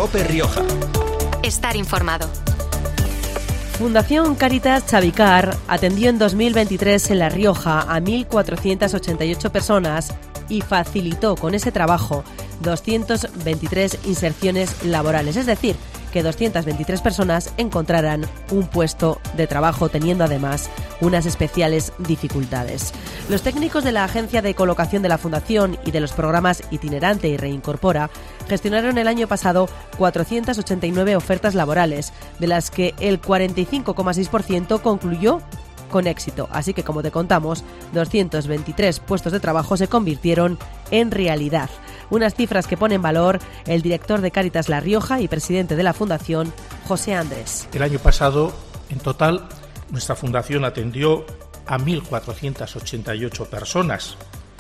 COPE Rioja. Estar informado. Fundación Cáritas Xavicar atendió en 2023 en La Rioja a 1.488 personas y facilitó con ese trabajo 223 inserciones laborales, es decir, que 223 personas encontraran un puesto de trabajo, teniendo además unas especiales dificultades. Los técnicos de la Agencia de Colocación de la Fundación y de los programas Itinerante y Reincorpora gestionaron el año pasado 489 ofertas laborales, de las que el 45,6% concluyó con éxito. Así que, como te contamos, 223 puestos de trabajo se convirtieron en realidad. Unas cifras que pone en valor el director de Cáritas La Rioja y presidente de la Fundación, José Andrés. El año pasado, en total, nuestra fundación atendió a 1.488 personas,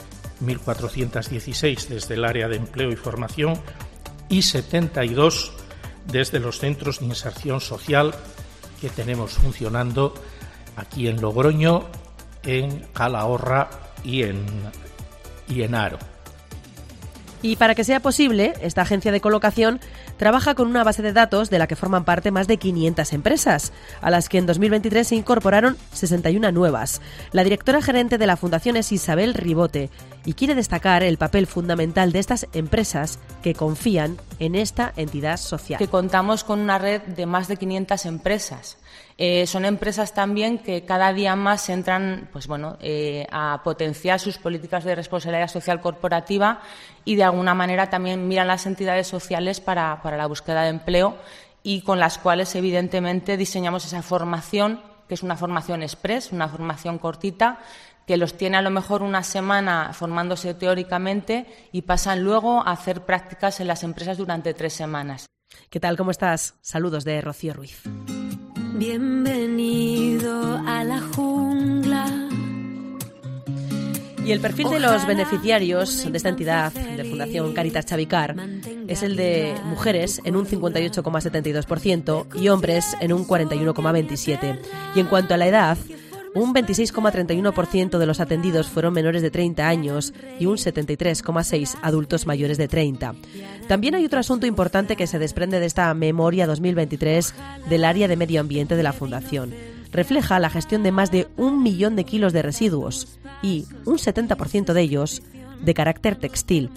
1.416 desde el área de empleo y formación y 72 desde los centros de inserción social que tenemos funcionando aquí en Logroño, en Calahorra y en Haro. Y para que sea posible, esta agencia de colocación trabaja con una base de datos de la que forman parte más de 500 empresas, a las que en 2023 se incorporaron 61 nuevas. La directora gerente de la Fundación es Isabel Ribote y quiere destacar el papel fundamental de estas empresas que confían en esta entidad social. Que contamos con una red de más de 500 empresas. Son empresas también que cada día más entran a potenciar sus políticas de responsabilidad social corporativa y de alguna manera también miran las entidades sociales para la búsqueda de empleo y con las cuales evidentemente diseñamos esa formación, que es una formación express, una formación cortita, que los tiene a lo mejor una semana formándose teóricamente y pasan luego a hacer prácticas en las empresas durante 3 semanas. ¿Qué tal? ¿Cómo estás? Saludos de Rocío Ruiz. Bienvenido a la jungla. Y el perfil de los beneficiarios de esta entidad de Fundación Cáritas Xavicar es el de mujeres en un 58,72% y hombres en un 41,27%. Y en cuanto a la edad, un 26,31% de los atendidos fueron menores de 30 años y un 73,6% adultos mayores de 30. También hay otro asunto importante que se desprende de esta memoria 2023 del área de medio ambiente de la Fundación. Refleja la gestión de más de 1 millón de kilos de residuos y un 70% de ellos de carácter textil,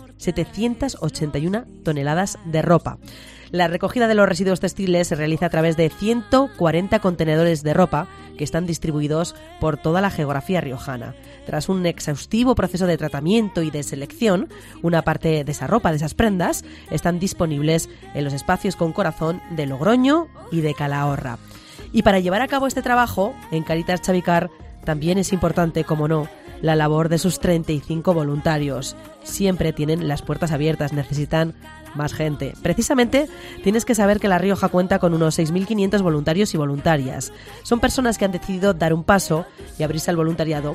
781 toneladas de ropa. La recogida de los residuos textiles se realiza a través de 140 contenedores de ropa que están distribuidos por toda la geografía riojana. Tras un exhaustivo proceso de tratamiento y de selección, una parte de esa ropa, de esas prendas, están disponibles en los espacios con corazón de Logroño y de Calahorra. Y para llevar a cabo este trabajo, en Cáritas Xavicar también es importante, como no, la labor de sus 35 voluntarios. Siempre tienen las puertas abiertas, necesitan más gente. Precisamente tienes que saber que La Rioja cuenta con unos 6.500 voluntarios y voluntarias. Son personas que han decidido dar un paso y abrirse al voluntariado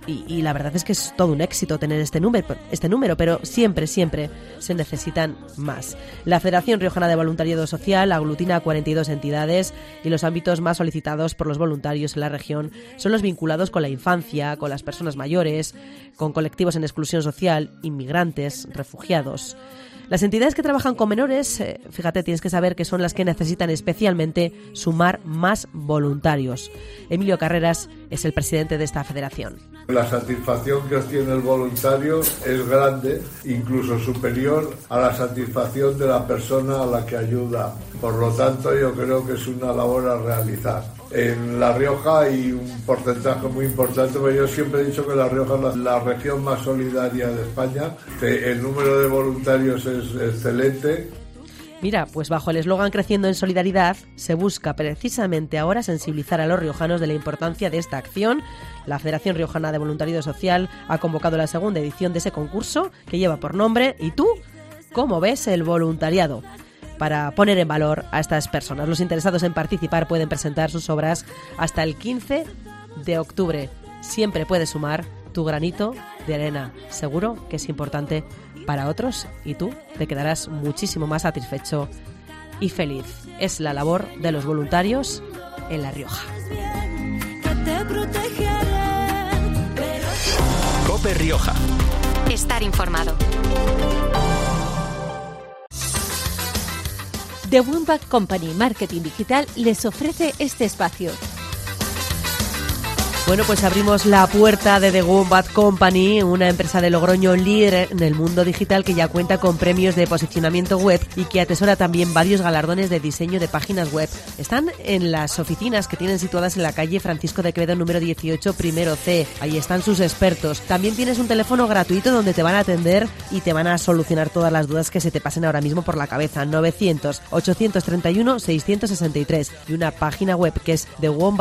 y la verdad es que es todo un éxito tener este número, pero siempre se necesitan más. La Federación Riojana de Voluntariado Social aglutina a 42 entidades y los ámbitos más solicitados por los voluntarios en la región son los vinculados con la infancia, con las personas mayores, con colectivos en exclusión social, inmigrantes, refugiados. Las entidades que trabajan con menores, fíjate, tienes que saber que son las que necesitan especialmente sumar más voluntarios. Emilio Carreras es el presidente de esta federación. La satisfacción que obtiene el voluntario es grande, incluso superior a la satisfacción de la persona a la que ayuda. Por lo tanto, yo creo que es una labor a realizar. En La Rioja hay un porcentaje muy importante, pero yo siempre he dicho que La Rioja es la región más solidaria de España, que el número de voluntarios es excelente. Mira, pues bajo el eslogan Creciendo en Solidaridad se busca precisamente ahora sensibilizar a los riojanos de la importancia de esta acción. La Federación Riojana de Voluntariado Social ha convocado la segunda edición de ese concurso que lleva por nombre ¿Y tú cómo ves el voluntariado?, para poner en valor a estas personas. Los interesados en participar pueden presentar sus obras hasta el 15 de octubre. Siempre puedes sumar tu granito de arena. Seguro que es importante para otros y tú te quedarás muchísimo más satisfecho y feliz. Es la labor de los voluntarios en La Rioja. COPE Rioja. Estar informado. The Wombat Company Marketing Digital les ofrece este espacio. Bueno, pues abrimos la puerta de The Wombat Company, una empresa de Logroño líder en el mundo digital que ya cuenta con premios de posicionamiento web y que atesora también varios galardones de diseño de páginas web. Están en las oficinas que tienen situadas en la calle Francisco de Quevedo número 18, primero C. Ahí están sus expertos. También tienes un teléfono gratuito donde te van a atender y te van a solucionar todas las dudas que se te pasen ahora mismo por la cabeza. 900-831-663 y una página web que es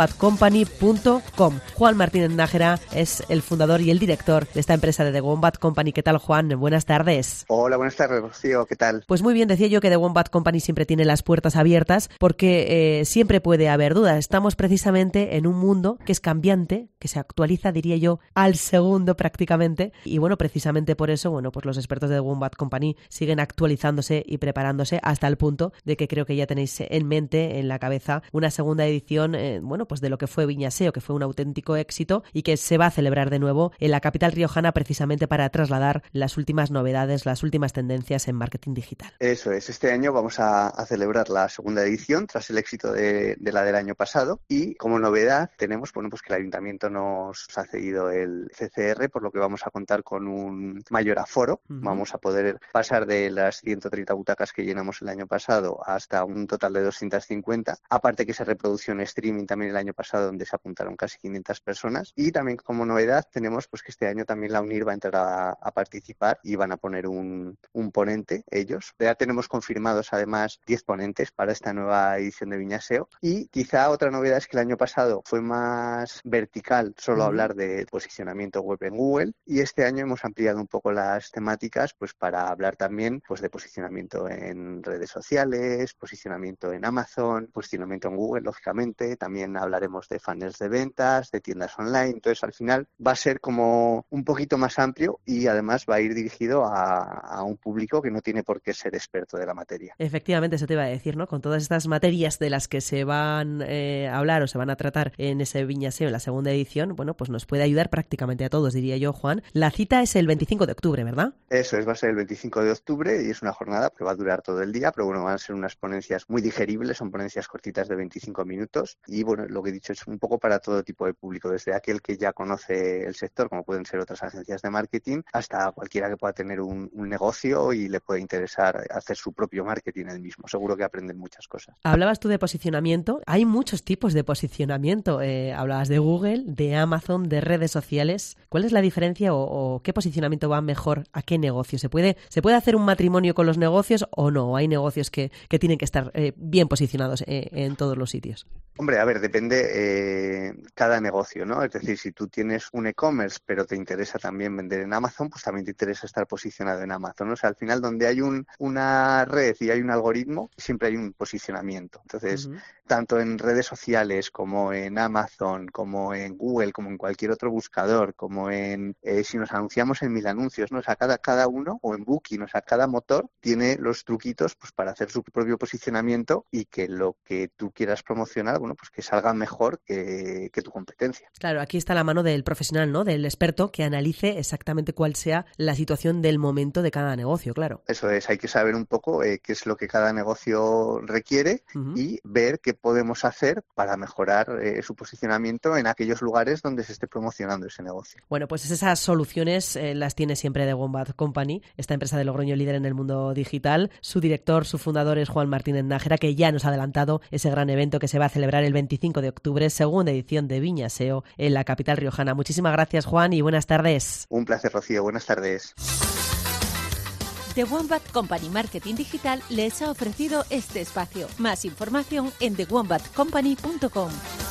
thewombatcompany.com. Juan Martínez Nájera es el fundador y el director de esta empresa de The Wombat Company. ¿Qué tal, Juan? Buenas tardes. Hola, buenas tardes, Rocío. ¿Qué tal? Pues muy bien, decía yo que The Wombat Company siempre tiene las puertas abiertas porque siempre puede haber dudas. Estamos precisamente en un mundo que es cambiante, que se actualiza, diría yo, al segundo prácticamente. Y bueno, precisamente por eso, bueno, pues los expertos de The Wombat Company siguen actualizándose y preparándose hasta el punto de que creo que ya tenéis en mente, en la cabeza, una segunda edición, bueno, pues de lo que fue Viña SEO, que fue un auténtico éxito y que se va a celebrar de nuevo en la capital riojana precisamente para trasladar las últimas novedades, las últimas tendencias en marketing digital. Eso es, este año vamos a celebrar la segunda edición tras el éxito de la del año pasado y como novedad tenemos, bueno, pues que el Ayuntamiento nos ha cedido el CCR, por lo que vamos a contar con un mayor aforo. Vamos a poder pasar de las 130 butacas que llenamos el año pasado hasta un total de 250, aparte que se reprodució en streaming también el año pasado donde se apuntaron casi 500 personas y también como novedad tenemos pues que este año también la UNIR va a entrar a participar y van a poner un ponente ellos. Ya tenemos confirmados además 10 ponentes para esta nueva edición de Viña SEO y quizá otra novedad es que el año pasado fue más vertical, solo hablar de posicionamiento web en Google y este año hemos ampliado un poco las temáticas pues para hablar también pues de posicionamiento en redes sociales, posicionamiento en Amazon, posicionamiento en Google lógicamente, también hablaremos de funnels de ventas, de tiendas online, entonces al final va a ser como un poquito más amplio y además va a ir dirigido a un público que no tiene por qué ser experto de la materia. Efectivamente, eso te iba a decir, ¿no? Con todas estas materias de las que se van a hablar o se van a tratar en ese Viña SEO, en la segunda edición, bueno, pues nos puede ayudar prácticamente a todos, diría yo, Juan. La cita es el 25 de octubre, ¿verdad? Eso es, va a ser el 25 de octubre y es una jornada que va a durar todo el día, pero bueno, van a ser unas ponencias muy digeribles, son ponencias cortitas de 25 minutos y bueno, lo que he dicho es un poco para todo tipo de público, desde aquel que ya conoce el sector, como pueden ser otras agencias de marketing, hasta cualquiera que pueda tener un negocio y le puede interesar hacer su propio marketing él mismo. Seguro que aprenden muchas cosas. Hablabas tú de posicionamiento. Hay muchos tipos de posicionamiento. Hablabas de Google, de Amazon, de redes sociales. ¿Cuál es la diferencia o qué posicionamiento va mejor a qué negocio? ¿Se puede hacer un matrimonio con los negocios o no? ¿Hay negocios que tienen que estar bien posicionados en todos los sitios? Hombre, a ver, depende cada negocio, ¿no? Es decir, si tú tienes un e-commerce pero te interesa también vender en Amazon, pues también te interesa estar posicionado en Amazon, ¿no? O sea, al final donde hay una red y hay un algoritmo, siempre hay un posicionamiento. Entonces, tanto en redes sociales como en Amazon, como en Google, como en cualquier otro buscador, como en si nos anunciamos en 1000 anuncios, ¿no? O sea, cada uno, o en Booking, o sea, cada motor tiene los truquitos pues para hacer su propio posicionamiento y que lo que tú quieras promocionar, bueno, pues que salga mejor que tu competencia. Claro, aquí está la mano del profesional, ¿no? Del experto que analice exactamente cuál sea la situación del momento de cada negocio, claro. Eso es, hay que saber un poco qué es lo que cada negocio requiere y ver qué podemos hacer para mejorar su posicionamiento en aquellos lugares donde se esté promocionando ese negocio. Bueno, pues esas soluciones las tiene siempre The Wombat Company, esta empresa de Logroño líder en el mundo digital. Su director, su fundador es Juan Martínez Nájera, que ya nos ha adelantado ese gran evento que se va a celebrar el 25 de octubre, segunda edición de Viña SEO en la capital riojana. Muchísimas gracias, Juan, y buenas tardes. Un placer, Rocío. Buenas tardes. The Wombat Company Marketing Digital les ha ofrecido este espacio. Más información en thewombatcompany.com.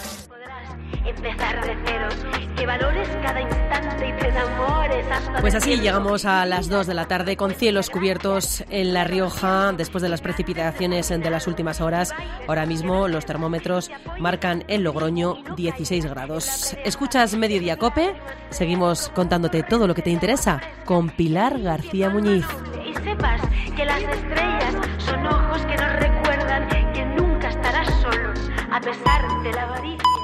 Empezar de ceros, que valores cada instante y te enamores hasta... Pues así llegamos a las 2 de la tarde con cielos cubiertos en La Rioja después de las precipitaciones de las últimas horas. Ahora mismo los termómetros marcan en Logroño 16 grados. Escuchas Mediodía Cope, seguimos contándote todo lo que te interesa con Pilar García Muñiz. Y sepas que las estrellas son ojos que nos recuerdan que nunca estarás solos, a pesar de la avaricia.